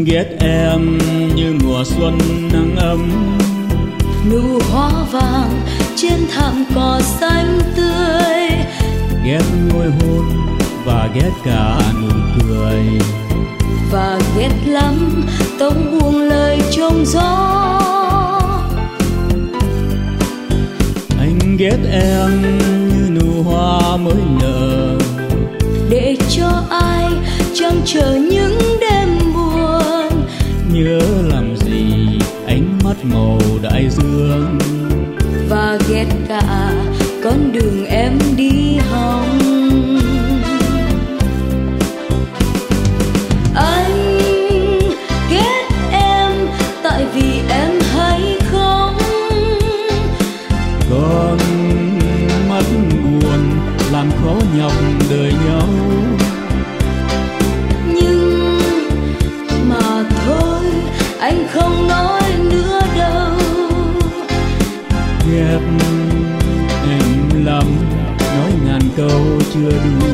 ghét em như mùa xuân nắng ấm, nụ hoa vàng trên thảm cỏ xanh tươi. ghét môi hôn và ghét cả nụ cười, và ghét lắm tông buông lời trong gió. Anh ghét em như nụ hoa mới nở, để cho ai chẳng chờ những đêm buồn. nhớ làm gì ánh mắt màu đại dương, và ghét cả con đường em đi hòng. Anh ghét em tại vì em hay khóc, con mắt buồn làm khó nhọc đời nhau. nhưng mà thôi anh không nói nữa đâu. Ghét em lắm, nói ngàn câu chưa đủ.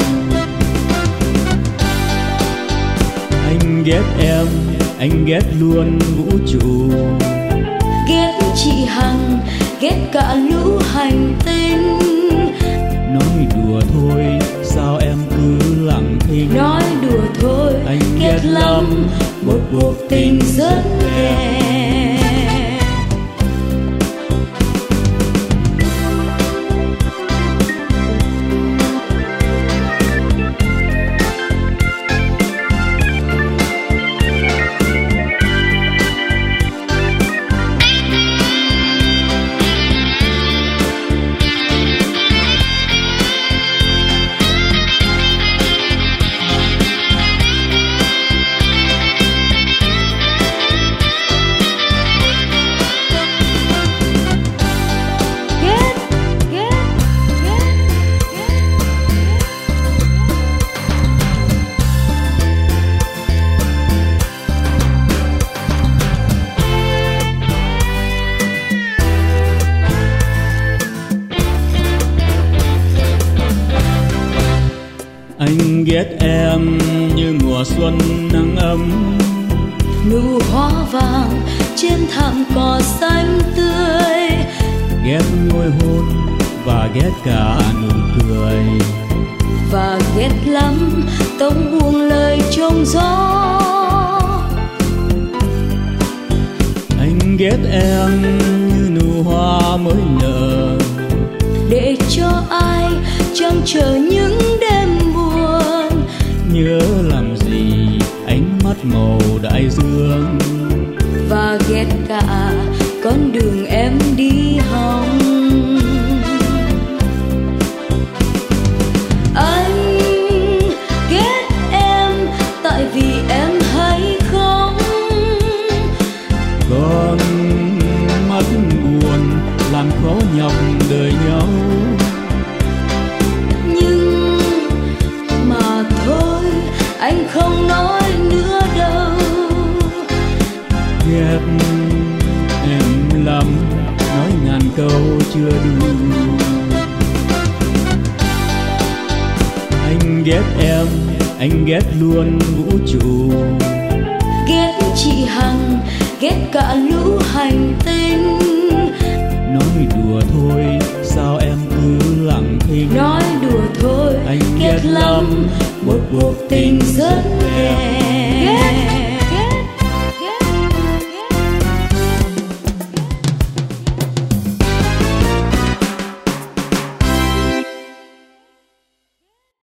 Anh ghét em, anh ghét luôn vũ trụ, Ghét chị Hằng, ghét cả lũ hành tinh. nói đùa thôi sao em cứ lặng thinh. Nói đùa thôi, Anh ghét lắm một cuộc tình rất đẹp. Anh ghét em như mùa xuân nắng ấm, Nụ hoa vàng trên thảm cỏ xanh tươi. ghét môi hôn và ghét cả nụ cười, và ghét lắm tông buông lời trong gió. anh ghét em như nụ hoa mới nở, để cho ai chẳng chờ những đêm buồn. nhớ làm gì ánh mắt màu đại dương, và ghét cả con đường em đi hòng. Anh ghét em tại vì em hay khóc, con mắt buồn làm khó nhọc đời nhau. nhưng mà thôi anh không nói nữa đâu. Ghét em lắm, nói ngàn câu chưa đủ. Anh ghét em, anh ghét luôn vũ trụ, Ghét chị Hằng, ghét cả lũ hành tinh. nói đùa thôi sao em cứ lặng thinh. Nói đùa thôi, Anh ghét ghét lắm lắm một cuộc tình rất đẹp.